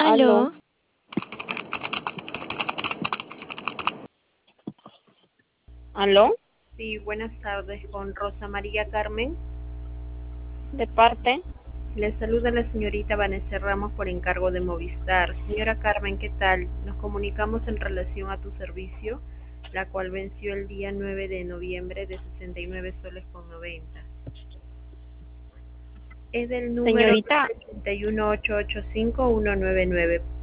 Aló, Aló, aló, Sí, buenas tardes con Rosa María Carmen. de parte. Le saluda la señorita Vanessa Ramos por encargo de Movistar. Señora Carmen, ¿qué tal? Nos comunicamos en relación a tu servicio, la cual venció el día 9 de noviembre de 69 soles con 90. Es del número Señorita, 81885-199.